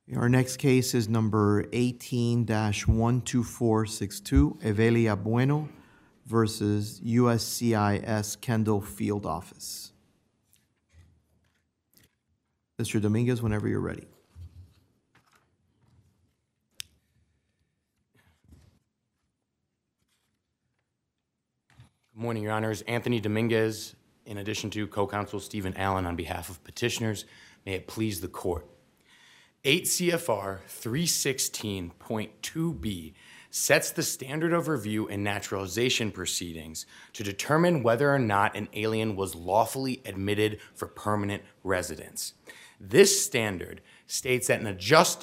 Our next case is number 18-12462, Evelia Bueno versus USCIS Kendall Field Office. Mr. Dominguez, whenever you're ready. Good morning, Your Honors. Anthony Dominguez, in addition to co-counsel Stephen Allen on behalf of petitioners, may it please the court. 8 CFR 316.2b sets the standard of review in naturalization proceedings to determine whether or not an alien was lawfully admitted for permanent residence. This standard states that a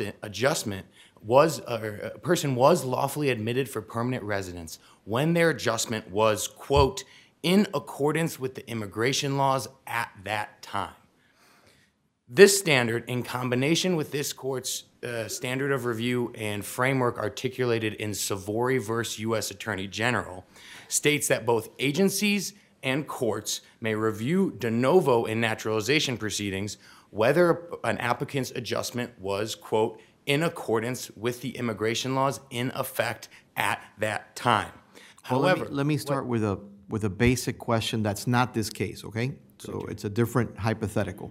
person was lawfully admitted for permanent residence when their adjustment was, quote, in accordance with the immigration laws at that time. This standard, in combination with this court's standard of review and framework articulated in Savory v. U.S. Attorney General, states that both agencies and courts may review de novo in naturalization proceedings whether an applicant's adjustment was, quote, in accordance with the immigration laws in effect at that time. Well, However, let me start with a basic question that's not this case, okay? So it's a different hypothetical.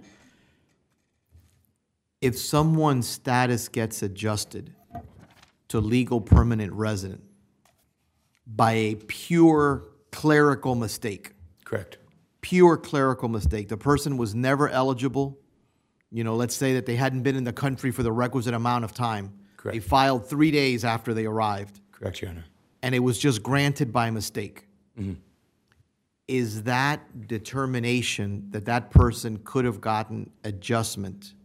If someone's status gets adjusted to legal permanent resident by a pure clerical mistake, correct. Pure clerical mistake, the person was never eligible, let's say that they hadn't been in the country for the requisite amount of time. Correct. They filed 3 days after they arrived. Correct, Your Honor. And it was just granted by mistake. Mm-hmm. Is that determination that that person could have gotten adjustment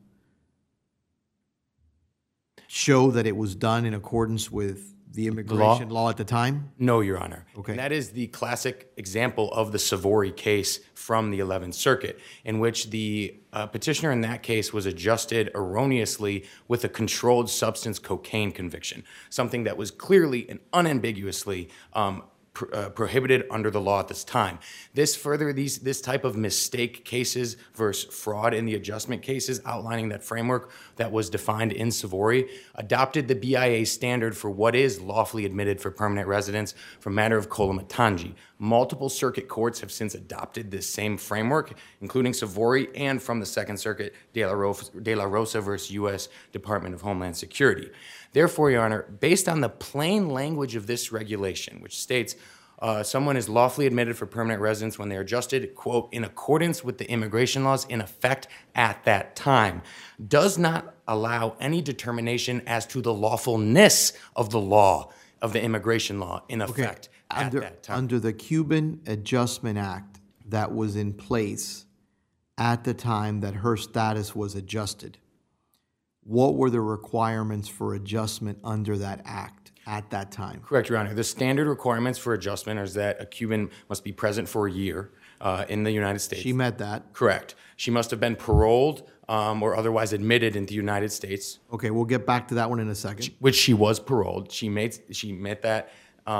show that it was done in accordance with the immigration law at the time? No, Your Honor. Okay. And that is the classic example of the Savory case from the 11th Circuit, in which the petitioner in that case was adjusted erroneously with a controlled substance cocaine conviction, something that was clearly and unambiguously prohibited under the law at this time. This type of mistake cases versus fraud in the adjustment cases, outlining that framework that was defined in Savory, adopted the BIA standard for what is lawfully admitted for permanent residence from matter of Kolamatangi. Multiple circuit courts have since adopted this same framework, including Savory and from the Second Circuit, De La Rosa versus U.S. Department of Homeland Security. Therefore, Your Honor, based on the plain language of this regulation, which states someone is lawfully admitted for permanent residence when they're adjusted, quote, in accordance with the immigration laws in effect at that time, does not allow any determination as to the lawfulness of the law, of the immigration law in effect at that time. Under the Cuban Adjustment Act that was in place at the time that her status was adjusted, what were the requirements for adjustment under that act at that time? Correct, Your Honor. The standard requirements for adjustment is that a Cuban must be present for a year in the United States. She met that. Correct. She must have been paroled or otherwise admitted into the United States. Okay, we'll get back to that one in a second. Which she was paroled. She met that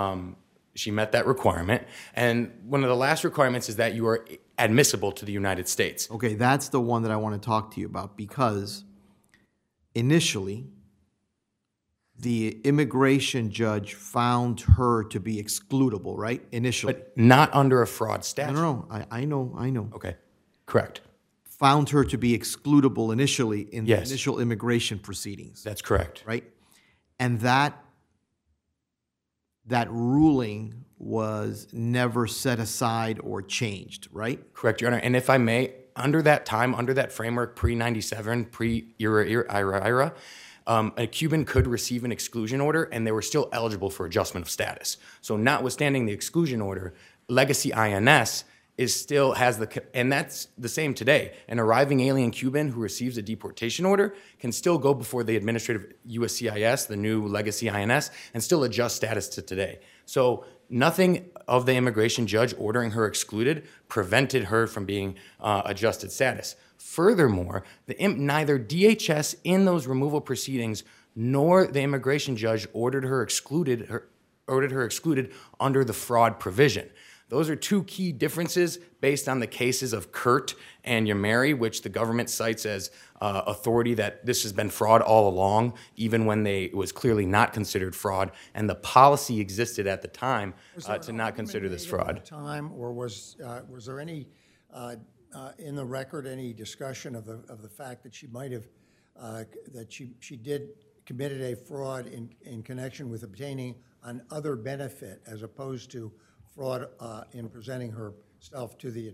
requirement. And one of the last requirements is that you are admissible to the United States. Okay, that's the one that I want to talk to you about, because initially, the immigration judge found her to be excludable, right? Initially. But not under a fraud statute. No, I know. Okay, correct. Found her to be excludable initially in the Yes. initial immigration proceedings. That's correct. Right? And that ruling was never set aside or changed, right? Correct, Your Honor. And if I may, under that time, under that framework, pre-97, pre-IRA, a Cuban could receive an exclusion order, and they were still eligible for adjustment of status. So notwithstanding the exclusion order, Legacy INS and that's the same today. An arriving alien Cuban who receives a deportation order can still go before the administrative USCIS, the new Legacy INS, and still adjust status to today. So nothing of the immigration judge ordering her excluded prevented her from being adjusted status. Furthermore, neither DHS in those removal proceedings nor the immigration judge ordered her excluded under the fraud provision. Those are two key differences based on the cases of Kurt and Yamari, which the government cites as authority that this has been fraud all along, even when it was clearly not considered fraud, and the policy existed at the time to not consider this fraud. At the time, or was there any in the record any discussion of the fact that she might have that she did committed a fraud in connection with obtaining an other benefit as opposed to fraud in presenting herself to the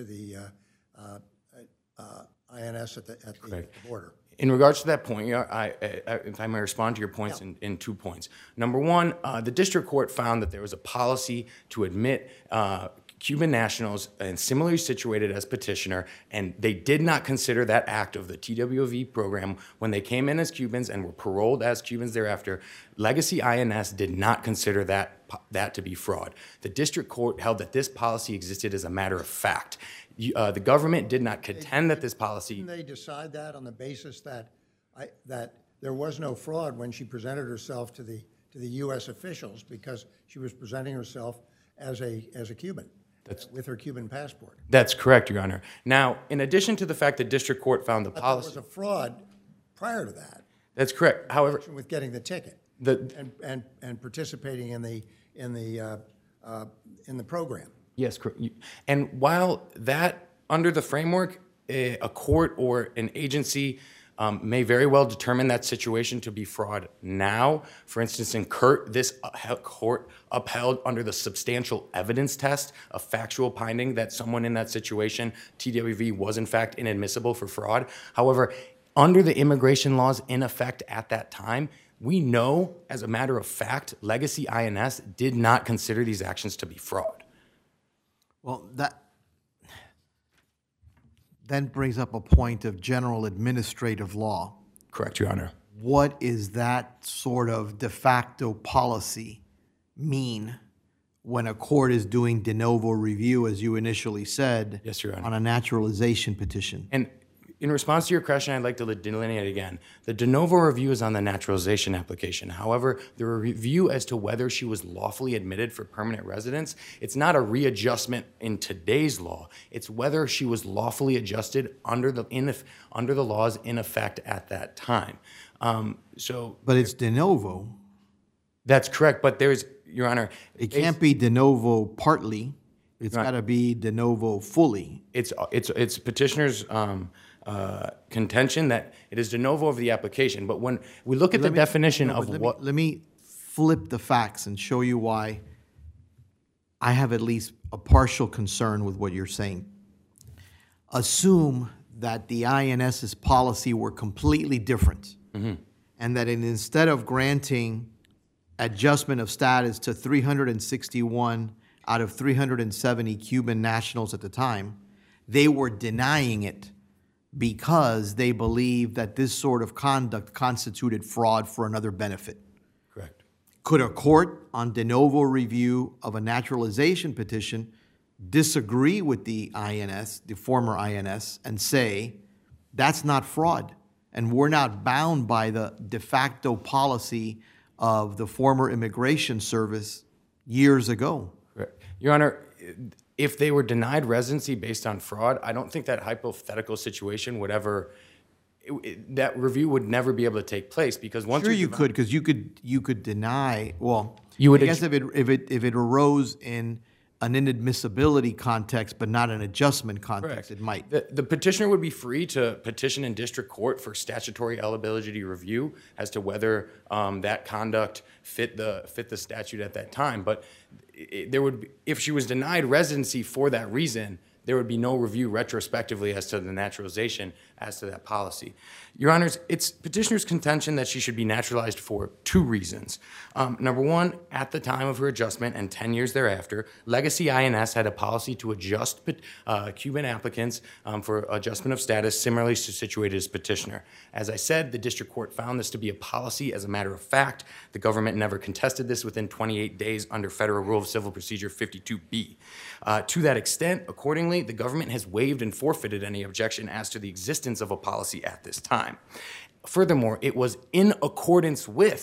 INS at the border? In regards to that point, if I may respond to your points in 2 points. Number one, the district court found that there was a policy to admit Cuban nationals and similarly situated as petitioner, and they did not consider that act of the TWV program when they came in as Cubans and were paroled as Cubans thereafter. Legacy INS did not consider that to be fraud. The district court held that this policy existed as a matter of fact. The government did not contend that this policy. Didn't they decide that on the basis that there was no fraud when she presented herself to the U.S. officials because she was presenting herself as a Cuban with her Cuban passport? That's correct, Your Honor. Now, in addition to the fact that district court found the policy, there was a fraud prior to that. That's correct. However, with getting the ticket and participating in the program. Yes, correct. And while that, under the framework, a court or an agency may very well determine that situation to be fraud now. For instance, in Kurt, this court upheld under the substantial evidence test a factual finding that someone in that situation, TWV, was in fact inadmissible for fraud. However, under the immigration laws in effect at that time, we know, as a matter of fact, Legacy INS did not consider these actions to be fraud. Well, that then brings up a point of general administrative law. Correct, Your Honor. What is that sort of de facto policy mean when a court is doing de novo review, as you initially said, yes, Your Honor, on a naturalization petition? And in response to your question, I'd like to delineate again. The de novo review is on the naturalization application. However, the review as to whether she was lawfully admitted for permanent residence, it's not a readjustment in today's law. It's whether she was lawfully adjusted under the laws in effect at that time. But it's de novo. That's correct. But there's, Your Honor, it can't be de novo partly. It's got to be de novo fully. It's petitioner's contention that it is de novo of the application. But when we look at the definition of what... Let me flip the facts and show you why I have at least a partial concern with what you're saying. Assume that the INS's policy were completely different, and that instead of granting adjustment of status to 361 out of 370 Cuban nationals at the time, they were denying it because they believed that this sort of conduct constituted fraud for another benefit. Correct. Could a court on de novo review of a naturalization petition disagree with the INS, the former INS, and say, that's not fraud, and we're not bound by the de facto policy of the former Immigration Service years ago? Correct. Your Honor, if they were denied residency based on fraud, I don't think that hypothetical situation would ever, that review would never be able to take place, because once sure you could, because you could deny. Well, you would, I guess if it arose in an inadmissibility context but not an adjustment context, it might. The petitioner would be free to petition in district court for statutory eligibility review as to whether that conduct fit the statute at that time. But there would be, if she was denied residency for that reason, there would be no review retrospectively as to the naturalization as to that policy. Your Honors, it's petitioner's contention that she should be naturalized for two reasons. Number one, at the time of her adjustment and 10 years thereafter, Legacy INS had a policy to adjust Cuban applicants for adjustment of status similarly situated as petitioner. As I said, the district court found this to be a policy as a matter of fact. The government never contested this within 28 days under Federal Rule of Civil Procedure 52B. To that extent, accordingly, the government has waived and forfeited any objection as to the existence of a policy at this time. Furthermore, it was in accordance with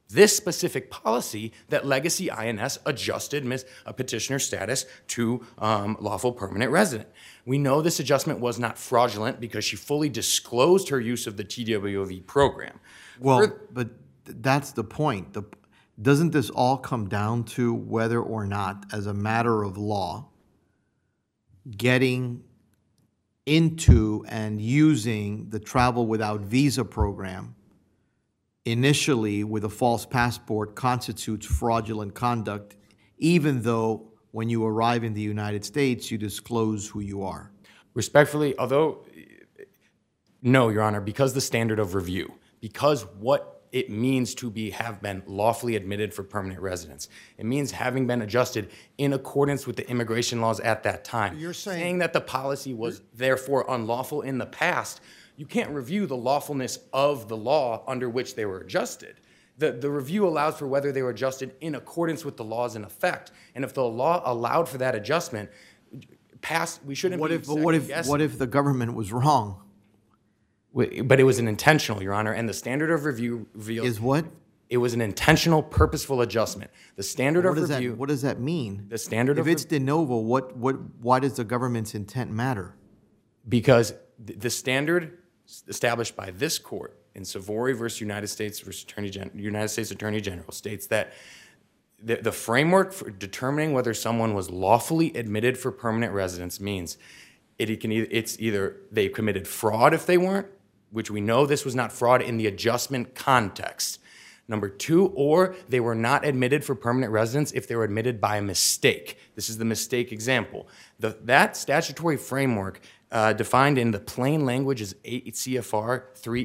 this specific policy that Legacy INS adjusted petitioner status to lawful permanent resident. We know this adjustment was not fraudulent because she fully disclosed her use of the TWOV program. Well, but that's the point. Doesn't this all come down to whether or not, as a matter of law, getting into and using the travel without visa program initially with a false passport constitutes fraudulent conduct, even though when you arrive in the United States, you disclose who you are? Respectfully, although, no, Your Honor, because the standard of review, because what it means to have been lawfully admitted for permanent residence. It means having been adjusted in accordance with the immigration laws at that time. You're saying that the policy was therefore unlawful in the past, you can't review the lawfulness of the law under which they were adjusted. The review allows for whether they were adjusted in accordance with the laws in effect. And if the law allowed for that adjustment, we shouldn't be second-guessing. What if the government was wrong? But it was an intentional, Your Honor, and the standard of review reveals... Is what? It was an intentional, purposeful adjustment. The standard of review... What does that mean? The standard If it's de novo, why does the government's intent matter? Because the standard established by this court in Savory versus United States Attorney General states that the framework for determining whether someone was lawfully admitted for permanent residence means it's either they committed fraud if they weren't, which we know this was not fraud in the adjustment context. Number two, or they were not admitted for permanent residence if they were admitted by mistake. This is the mistake example. That statutory framework defined in the plain language is 8 CFR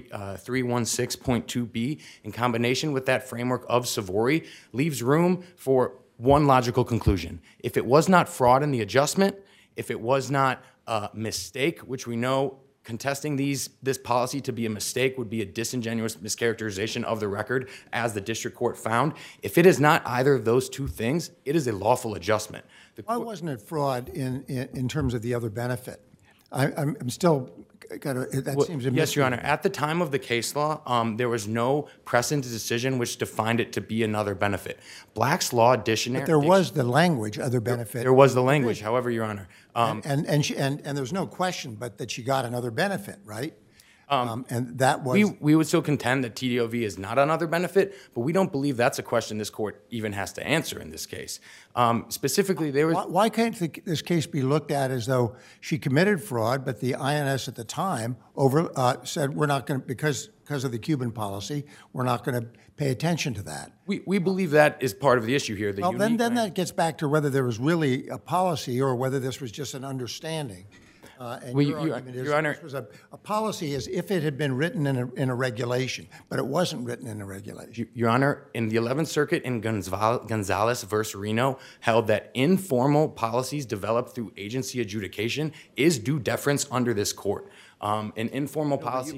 316.2b in combination with that framework of Savory leaves room for one logical conclusion. If it was not fraud in the adjustment, if it was not mistake, which we know contesting this policy to be a mistake would be a disingenuous mischaracterization of the record, as the district court found. If it is not either of those two things, it is a lawful adjustment. Why wasn't it fraud in terms of the other benefit? I'm still kind of, that seems a Yes, Your Honor. At the time of the case law, there was no precedent decision which defined it to be another benefit. Black's Law Dictionary... But there was the language, other benefit. There was the language, however, Your Honor. And there's no question but that she got another benefit, right? And that was... We would still contend that TDOV is not another benefit, but we don't believe that's a question this court even has to answer in this case. Specifically, there was... Why can't this case be looked at as though she committed fraud, but the INS at the time said we're not going to, because of the Cuban policy, we're not going to pay attention to that? We believe that is part of the issue here. Well, then that gets back to whether there was really a policy or whether this was just an understanding. And your argument is Your Honor, this was a policy as if it had been written in a regulation, but it wasn't written in a regulation. Your Honor, in the 11th Circuit in Gonzalez versus Reno held that informal policies developed through agency adjudication is due deference under this court. An informal policy...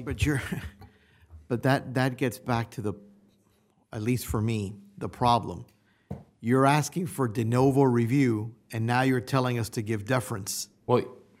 But that gets back to at least for me, the problem. You're asking for de novo review, and now you're telling us to give deference. Well...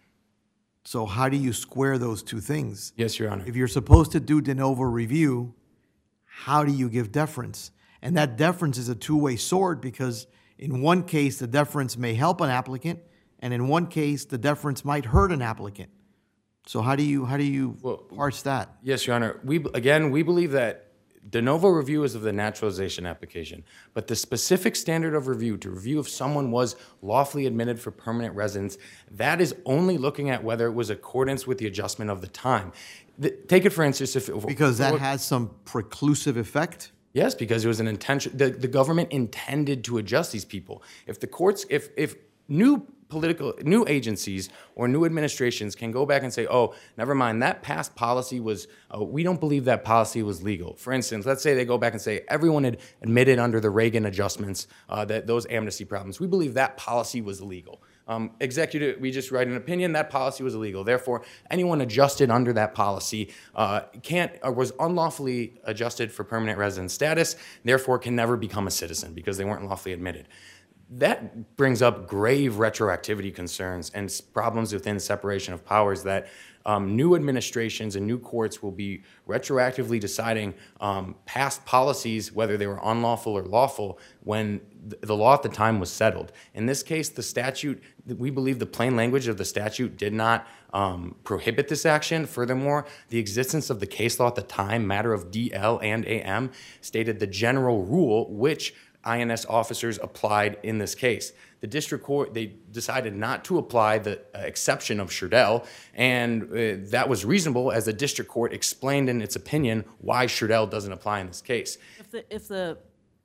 So how do you square those two things? Yes, Your Honor. If you're supposed to do de novo review, how do you give deference? And that deference is a two-way sword, because in one case, the deference may help an applicant, and in one case, the deference might hurt an applicant. So how do you parse that? Yes, Your Honor. We believe that de novo review is of the naturalization application, but the specific standard of review to review if someone was lawfully admitted for permanent residence, that is only looking at whether it was accordance with the adjustment of the time. Take it for instance, because that has some preclusive effect. Yes, because it was an intention. The government intended to adjust these people. If the courts, if new agencies or new administrations can go back and say, oh, never mind, that past policy was, we don't believe that policy was legal. For instance, let's say they go back and say everyone had admitted under the Reagan adjustments that those amnesty problems, we believe that policy was illegal. We just write an opinion, that policy was illegal. Therefore, anyone adjusted under that policy was unlawfully adjusted for permanent resident status, therefore can never become a citizen because they weren't lawfully admitted. That brings up grave retroactivity concerns and problems within separation of powers that new administrations and new courts will be retroactively deciding past policies, whether they were unlawful or lawful, when the law at the time was settled. In this case, the statute, we believe the plain language of the statute did not prohibit this action. Furthermore, the existence of the case law at the time, matter of DL and AM, stated the general rule which INS officers applied in this case. The district court, they decided not to apply the exception of Sherdell, and that was reasonable, as the district court explained in its opinion why Sherdell doesn't apply in this case. If the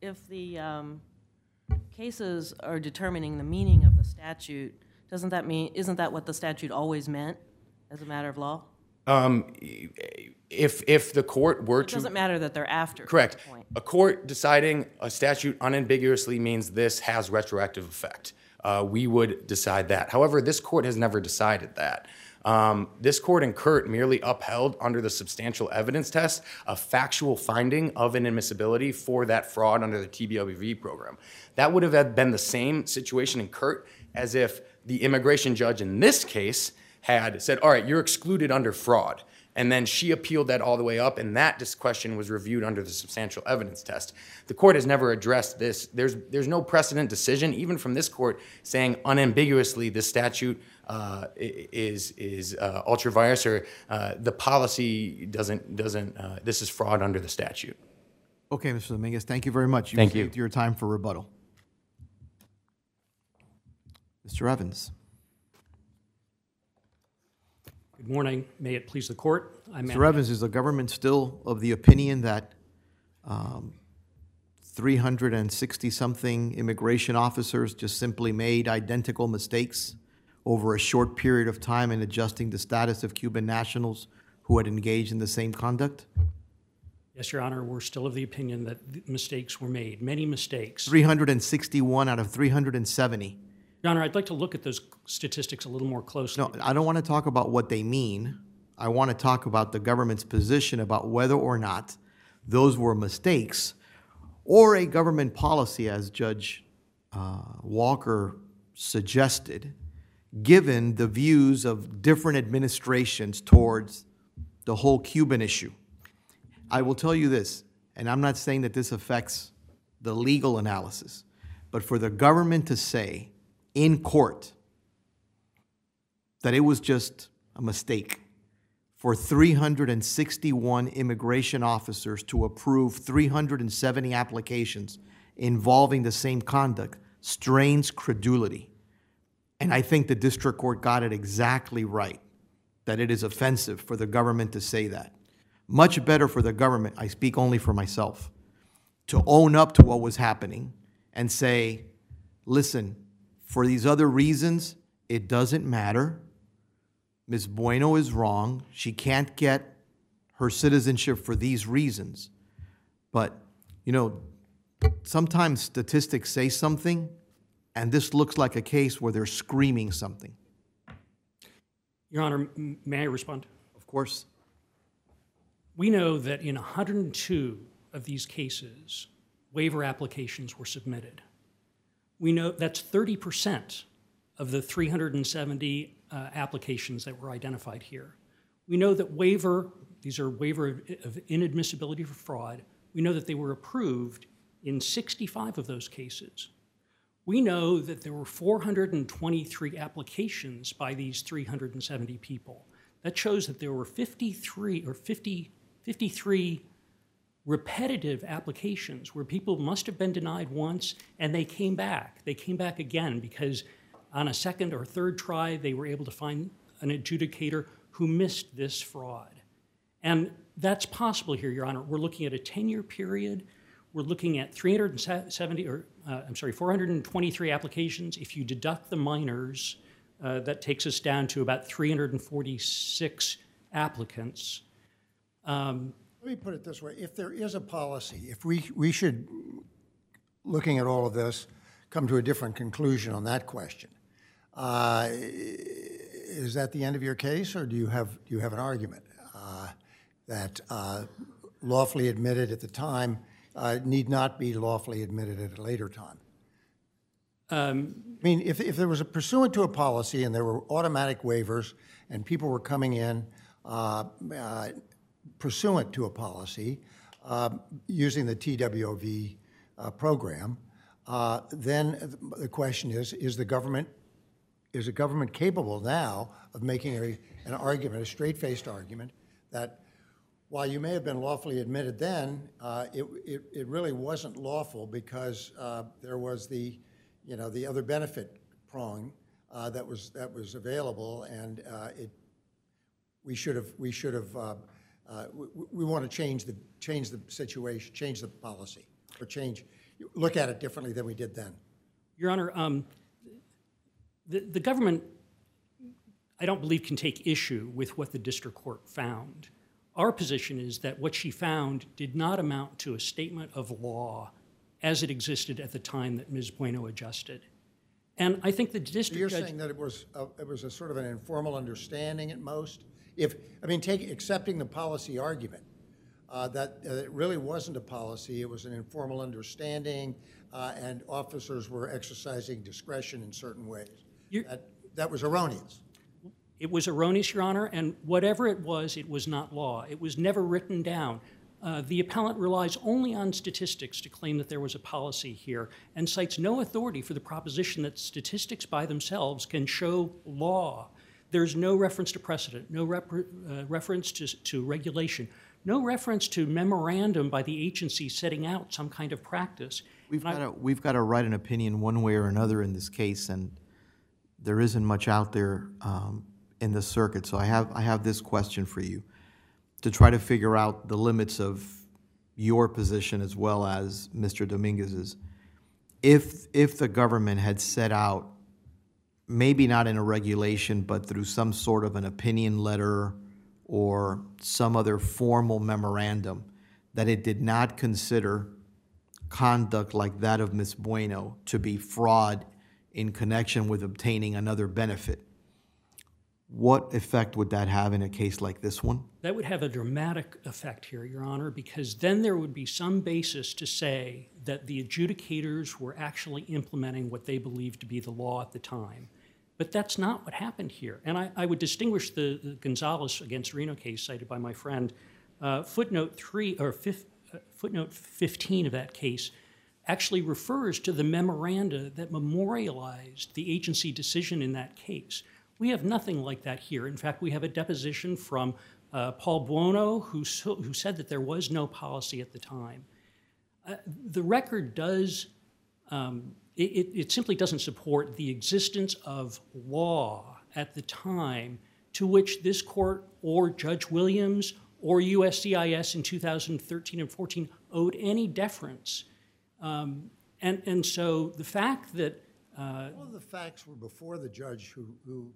cases are determining the meaning of the statute, isn't that what the statute always meant as a matter of law? If the court were to... It doesn't matter that they're after. Correct. At that point. A court deciding a statute unambiguously means this has retroactive effect. We would decide that. However, this court has never decided that. This court in Curt merely upheld, under the substantial evidence test, a factual finding of inadmissibility for that fraud under the TBLBV program. That would have been the same situation in Curt as if the immigration judge in this case had said, all right, you're excluded under fraud. And then she appealed that all the way up, and that question was reviewed under the substantial evidence test. The court has never addressed this. There's no precedent decision, even from this court, saying unambiguously this statute is ultra vires, or the policy doesn't this is fraud under the statute. Okay, Mr. Dominguez, thank you very much. Thank you. Saved your time for rebuttal. Mr. Evans. Good morning. May it please the court. Mr. Evans, is the government still of the opinion that 360-something immigration officers just simply made identical mistakes over a short period of time in adjusting the status of Cuban nationals who had engaged in the same conduct? Yes, Your Honor, we're still of the opinion that mistakes were made, many mistakes. 361 out of 370. Your Honor, I'd like to look at those statistics a little more closely. No, I don't want to talk about what they mean. I want to talk about the government's position about whether or not those were mistakes or a government policy, as Judge Walker suggested, given the views of different administrations towards the whole Cuban issue. I will tell you this, and I'm not saying that this affects the legal analysis, but for the government to say in court that it was just a mistake for 361 immigration officers to approve 370 applications involving the same conduct strains credulity. And I think the district court got it exactly right, that it is offensive for the government to say that. Much better for the government, I speak only for myself, to own up to what was happening and say, listen, for these other reasons, it doesn't matter. Ms. Bueno is wrong. She can't get her citizenship for these reasons. But, you know, sometimes statistics say something, and this looks like a case where they're screaming something. Your Honor, may I respond? Of course. We know that in 102 of these cases, waiver applications were submitted. We know that's 30% of the 370 applications that were identified here. We know that these are waiver of inadmissibility for fraud. We know that they were approved in 65 of those cases. We know that there were 423 applications by these 370 people. That shows that there were 53 repetitive applications where people must have been denied once and they came back. They came back again because on a second or third try, they were able to find an adjudicator who missed this fraud. And that's possible here, Your Honor. We're looking at a 10-year period. We're looking at 423 applications. If you deduct the minors, that takes us down to about 346 applicants. Let me put it this way. If there is a policy, if we should, looking at all of this, come to a different conclusion on that question, is that the end of your case, or do you have an argument that lawfully admitted at the time need not be lawfully admitted at a later time? I mean, if there was a pursuant to a policy and there were automatic waivers and people were coming in pursuant to a policy using the TWOV program, then the question is the government capable now of making an argument, a straight-faced argument, that while you may have been lawfully admitted then, it really wasn't lawful because there was the other benefit prong that was available, and we want to change the situation, change the policy, or look at it differently than we did then. Your Honor, the government, I don't believe, can take issue with what the district court found. Our position is that what she found did not amount to a statement of law as it existed at the time that Ms. Bueno adjusted. And I think the district You're judge... saying that it was a sort of an informal understanding at most? Accepting the policy argument, that it really wasn't a policy, it was an informal understanding, and officers were exercising discretion in certain ways. That was erroneous. It was erroneous, Your Honor, and whatever it was not law. It was never written down. The appellant relies only on statistics to claim that there was a policy here and cites no authority for the proposition that statistics by themselves can show law. There's no reference to precedent, no reference to regulation, no reference to memorandum by the agency setting out some kind of practice. We've got to write an opinion one way or another in this case, and there isn't much out there in the circuit. So I have this question for you to try to figure out the limits of your position as well as Mr. Dominguez's. If the government had set out, maybe not in a regulation, but through some sort of an opinion letter or some other formal memorandum, that it did not consider conduct like that of Ms. Bueno to be fraud in connection with obtaining another benefit, what effect would that have in a case like this one? That would have a dramatic effect here, Your Honor, because then there would be some basis to say that the adjudicators were actually implementing what they believed to be the law at the time. But that's not what happened here. And I would distinguish the Gonzalez against Reno case cited by my friend. Footnote 15 of that case actually refers to the memoranda that memorialized the agency decision in that case. We have nothing like that here. In fact, we have a deposition from Paul Buono, who said that there was no policy at the time. The record does, it simply doesn't support the existence of law at the time to which this court or Judge Williams or USCIS in 2013 and 14 owed any deference. And so the fact that... all of the facts were before the judge who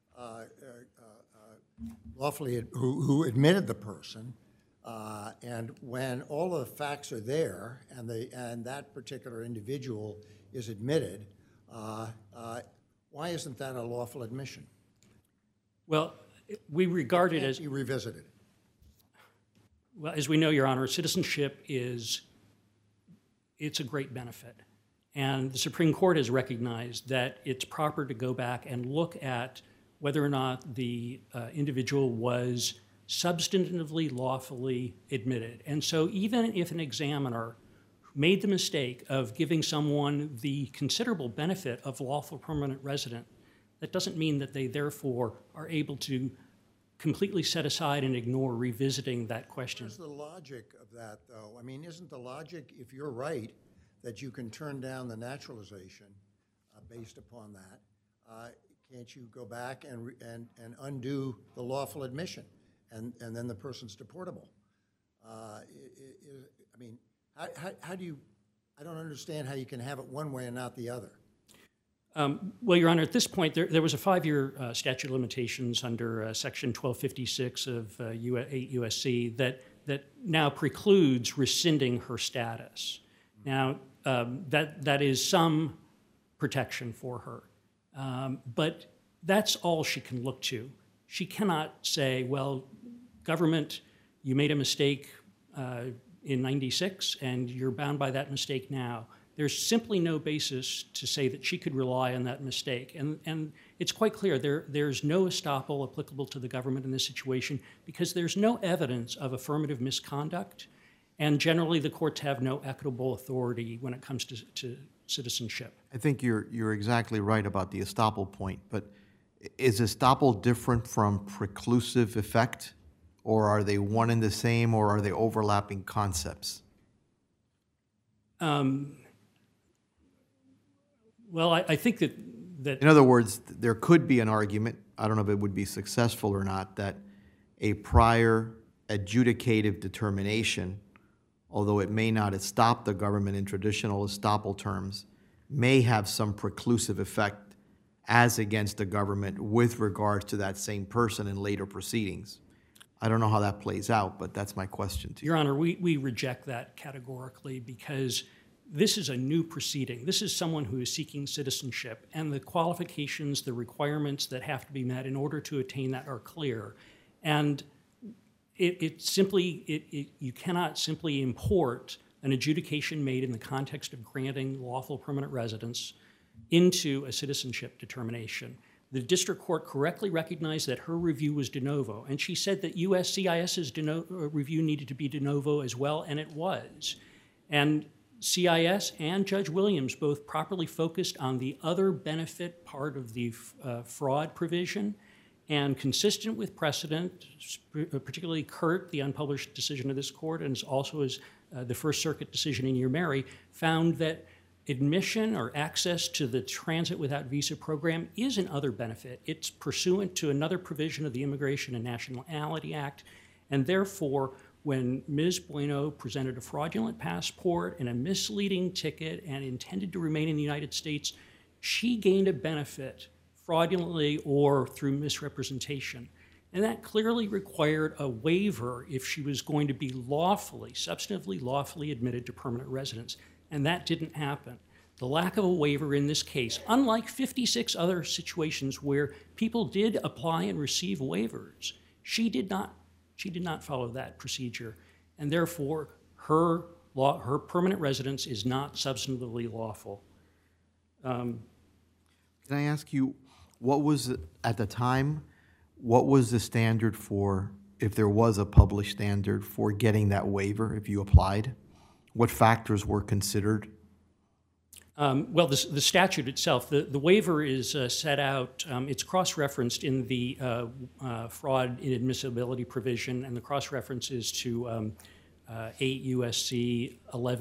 lawfully who admitted the person, and when all of the facts are there and that particular individual is admitted, why isn't that a lawful admission? Well, we regard it as... You revisited. Well, as we know, Your Honor, citizenship it's a great benefit. And the Supreme Court has recognized that it's proper to go back and look at whether or not the individual was substantively lawfully admitted. And so even if an examiner made the mistake of giving someone the considerable benefit of lawful permanent resident, that doesn't mean that they therefore are able to completely set aside and ignore revisiting that question. Where's the logic of that, though? I mean, isn't the logic, if you're right, that you can turn down the naturalization based upon that? Can't you go back and undo the lawful admission, and then the person's deportable? I mean, how do you? I don't understand how you can have it one way and not the other. Well, Your Honor, at this point, there was a 5-year statute of limitations under Section 1256 of 8 U.S.C. that now precludes rescinding her status. Now, that is some protection for her, but that's all she can look to. She cannot say, well, government, you made a mistake in '96, and you're bound by that mistake now. there's simply no basis to say that she could rely on that mistake. And it's quite clear there's no estoppel applicable to the government in this situation because there's no evidence of affirmative misconduct, and generally the courts have no equitable authority when it comes to citizenship. I think you're exactly right about the estoppel point, but is estoppel different from preclusive effect, or are they one and the same, or are they overlapping concepts? Well, I think that In other words, there could be an argument, I don't know if it would be successful or not, that a prior adjudicative determination, although it may not stop the government in traditional estoppel terms, may have some preclusive effect as against the government with regards to that same person in later proceedings. I don't know how that plays out, but that's my question to you. Your Honor, we reject that categorically because this is a new proceeding. This is someone who is seeking citizenship, and the qualifications, the requirements that have to be met in order to attain that are clear. And you cannot simply import an adjudication made in the context of granting lawful permanent residence into a citizenship determination. The district court correctly recognized that her review was de novo, and she said that USCIS's review needed to be de novo as well, and it was. And CIS and Judge Williams both properly focused on the other benefit part of the fraud provision, and consistent with precedent, particularly Curt, the unpublished decision of this court, and also as the First Circuit decision in Mary, found that admission or access to the Transit Without Visa program is an other benefit. It's pursuant to another provision of the Immigration and Nationality Act, and therefore, when Ms. Bueno presented a fraudulent passport and a misleading ticket and intended to remain in the United States, she gained a benefit fraudulently or through misrepresentation. And that clearly required a waiver if she was going to be substantively lawfully admitted to permanent residence. And that didn't happen. The lack of a waiver in this case, unlike 56 other situations where people did apply and receive waivers, she did not follow that procedure. And therefore, her permanent residence is not substantively lawful. Can I ask you, what was, at the time, what was the standard for, if there was a published standard for getting that waiver if you applied? What factors were considered? Well, the statute itself, the waiver is set out, it's cross-referenced in the fraud inadmissibility provision, and the cross-reference is to 8 U.S.C.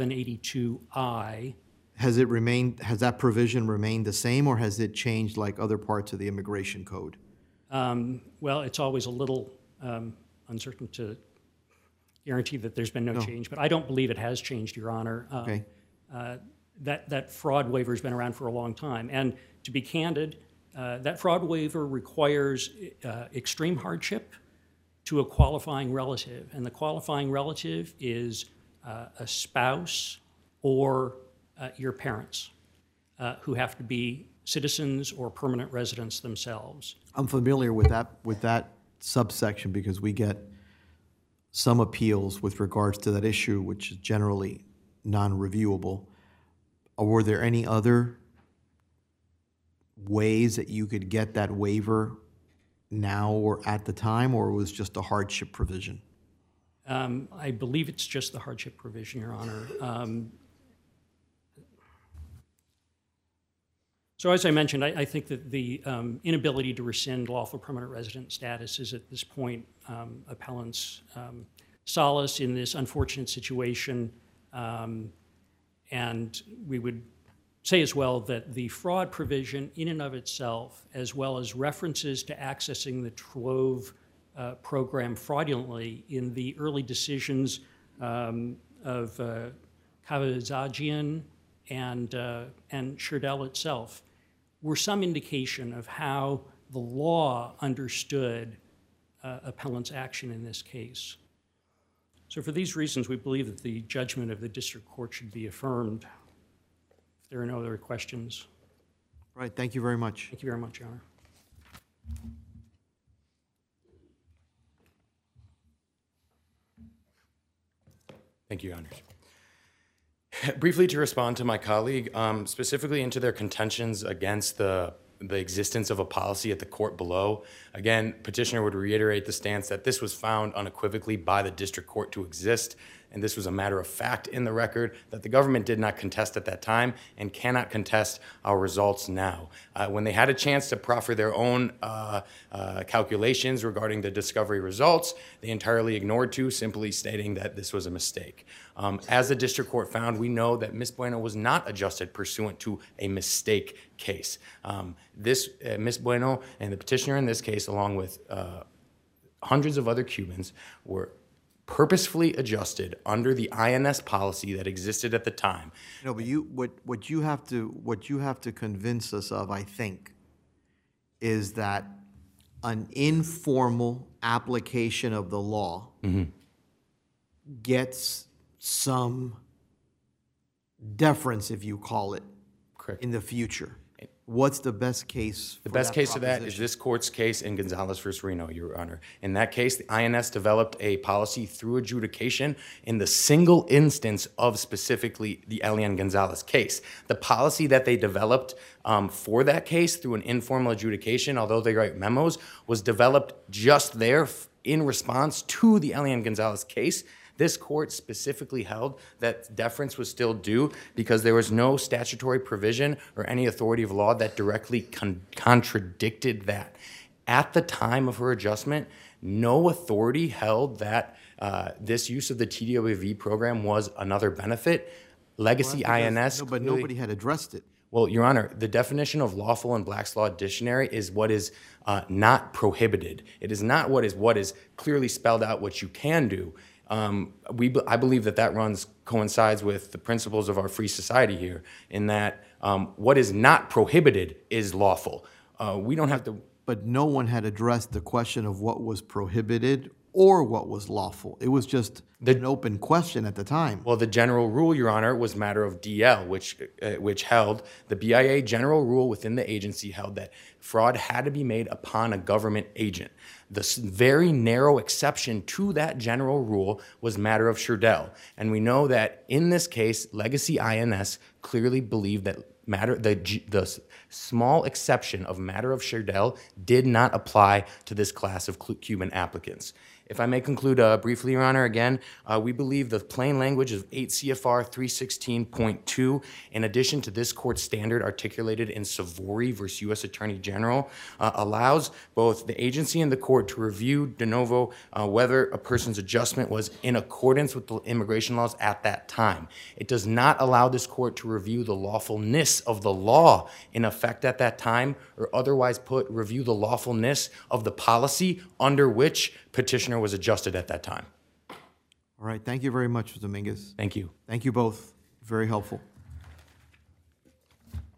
1182I. Has that provision remained the same, or has it changed like other parts of the immigration code? Well, it's always a little uncertain to guarantee that there's been no change, but I don't believe it has changed, Your Honor. Okay. That fraud waiver has been around for a long time. And to be candid, that fraud waiver requires extreme hardship to a qualifying relative. And the qualifying relative is a spouse or your parents who have to be citizens or permanent residents themselves. I'm familiar with that subsection because we get some appeals with regards to that issue, which is generally non-reviewable. Were there any other ways that you could get that waiver now or at the time, or it was just a hardship provision? I believe it's just the hardship provision, Your Honor. So as I mentioned, I think that the inability to rescind lawful permanent resident status is at this point appellant's solace in this unfortunate situation. And we would say as well that the fraud provision in and of itself, as well as references to accessing the Trove program fraudulently in the early decisions of Kavazagian and Sherdel itself, were some indication of how the law understood appellant's action in this case. So for these reasons, we believe that the judgment of the district court should be affirmed. If there are no other questions. All right, thank you very much. Thank you very much, Your Honor. Thank you, Your Honors. Briefly to respond to my colleague, specifically into their contentions against the existence of a policy at the court below. Again, petitioner would reiterate the stance that this was found unequivocally by the district court to exist, and this was a matter of fact in the record that the government did not contest at that time and cannot contest our results now. When they had a chance to proffer their own calculations regarding the discovery results, they entirely ignored to, simply stating that this was a mistake. As the district court found, we know that Ms. Bueno was not adjusted pursuant to a mistake case. Ms. Bueno and the petitioner in this case, along with hundreds of other Cubans, were purposefully adjusted under the INS policy that existed at the time. No, but what you have to convince us of, I think, is that an informal application of the law gets some deference, if you call it, Correct. in the future. What's the best case? The best case of that is this court's case in Gonzalez v. Reno, Your Honor. In that case, the INS developed a policy through adjudication in the single instance of specifically the Elian Gonzalez case. The policy that they developed for that case through an informal adjudication, although they write memos, was developed just there in response to the Elian Gonzalez case. This court specifically held that deference was still due because there was no statutory provision or any authority of law that directly contradicted that. At the time of her adjustment, no authority held that this use of the TDOAV program was another benefit. Legacy INS... No, but nobody had addressed it. Well, Your Honor, the definition of lawful in Black's Law Dictionary is what is not prohibited. It is not what is clearly spelled out what you can do. I believe that coincides with the principles of our free society here, in that what is not prohibited is lawful. We don't have to... But no one had addressed the question of what was prohibited or what was lawful. It was just an open question at the time. Well, the general rule, Your Honor, was matter of DL, which held, the BIA general rule within the agency held that fraud had to be made upon a government agent. The very narrow exception to that general rule was matter of Sherdell. And we know that in this case, Legacy INS clearly believed that the small exception of matter of Sherdell did not apply to this class of Cuban applicants. If I may conclude briefly, Your Honor, again, we believe the plain language of 8 CFR 316.2, in addition to this court standard articulated in Savory v. U.S. Attorney General, allows both the agency and the court to review de novo whether a person's adjustment was in accordance with the immigration laws at that time. It does not allow this court to review the lawfulness of the law in effect at that time, or otherwise review the lawfulness of the policy under which petitioner was adjusted at that time. All right. Thank you very much, Mr. Dominguez. Thank you. Thank you both. Very helpful.